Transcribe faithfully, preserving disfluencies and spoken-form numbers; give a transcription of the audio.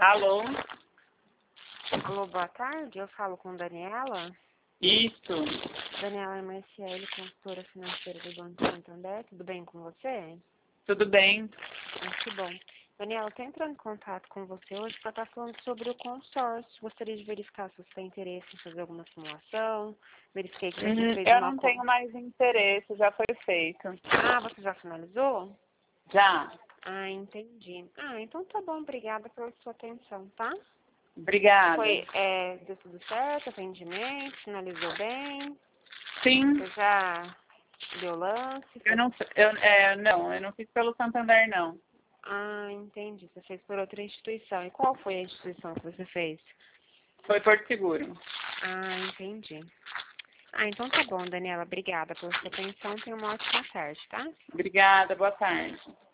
Alô? Alô, boa tarde. Eu falo com Daniela. Isso. Daniela é Marciele, consultora financeira do Banco Santander. Tudo bem com você? Tudo bem? Ah, que bom. Daniela, eu estou entrando em contato com você hoje para estar falando sobre o consórcio. Gostaria de verificar se você tem interesse em fazer alguma simulação. Verifiquei que você Hum, fez eu uma... não co- tenho mais interesse, já foi feito. Ah, você já finalizou? Já. Ah, entendi. Ah, então tá bom. Obrigada pela sua atenção, tá? Obrigada. Foi, é, deu tudo certo, atendimento, finalizou bem, Sim. você já deu lance? Eu Foi... não, eu, é, não, eu não fiz pelo Santander, não. Ah, entendi, você fez por outra instituição. E qual foi a instituição que você fez? Foi Porto Seguro. Ah, entendi. Ah, então tá bom, Daniela, obrigada pela sua atenção, tenha uma ótima tarde, tá? Obrigada, boa tarde.